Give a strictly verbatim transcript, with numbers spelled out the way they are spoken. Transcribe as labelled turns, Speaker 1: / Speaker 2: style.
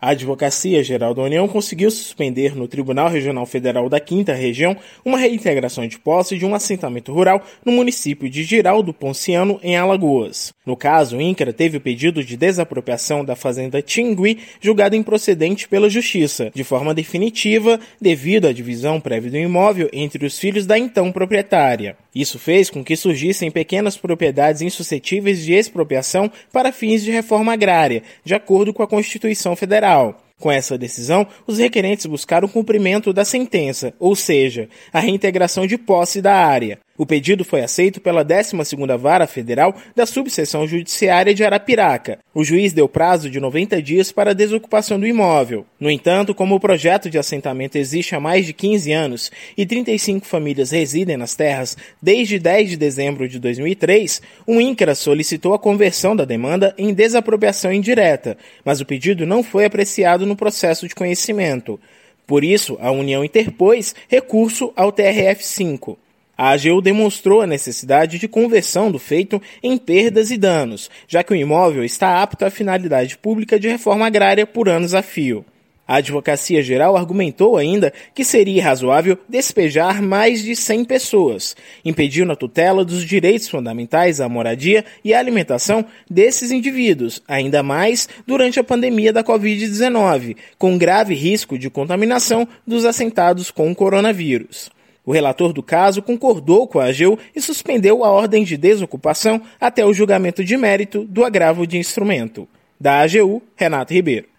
Speaker 1: A Advocacia Geral da União conseguiu suspender no Tribunal Regional Federal da quinta Região uma reintegração de posse de um assentamento rural no município de Girau do Ponciano, em Alagoas. No caso, o INCRA teve o pedido de desapropriação da fazenda Tingui julgado improcedente pela Justiça, de forma definitiva, devido à divisão prévia do imóvel entre os filhos da então proprietária. Isso fez com que surgissem pequenas propriedades insuscetíveis de expropriação para fins de reforma agrária, de acordo com a Constituição Federal. Com essa decisão, os requerentes buscaram o cumprimento da sentença, ou seja, a reintegração de posse da área. O pedido foi aceito pela décima segunda Vara Federal da Subseção Judiciária de Arapiraca. O juiz deu prazo de noventa dias para a desocupação do imóvel. No entanto, como o projeto de assentamento existe há mais de quinze anos e trinta e cinco famílias residem nas terras desde dez de dezembro de dois mil e três, o INCRA solicitou a conversão da demanda em desapropriação indireta, mas o pedido não foi apreciado no processo de conhecimento. Por isso, a União interpôs recurso ao T R F cinco. A A G U demonstrou a necessidade de conversão do feito em perdas e danos, já que o imóvel está apto à finalidade pública de reforma agrária por anos a fio. A Advocacia Geral argumentou ainda que seria razoável despejar mais de cem pessoas, impedindo a tutela dos direitos fundamentais à moradia e à alimentação desses indivíduos, ainda mais durante a pandemia da covid dezenove, com grave risco de contaminação dos assentados com o coronavírus. O relator do caso concordou com a A G U e suspendeu a ordem de desocupação até o julgamento de mérito do agravo de instrumento. Da A G U, Renato Ribeiro.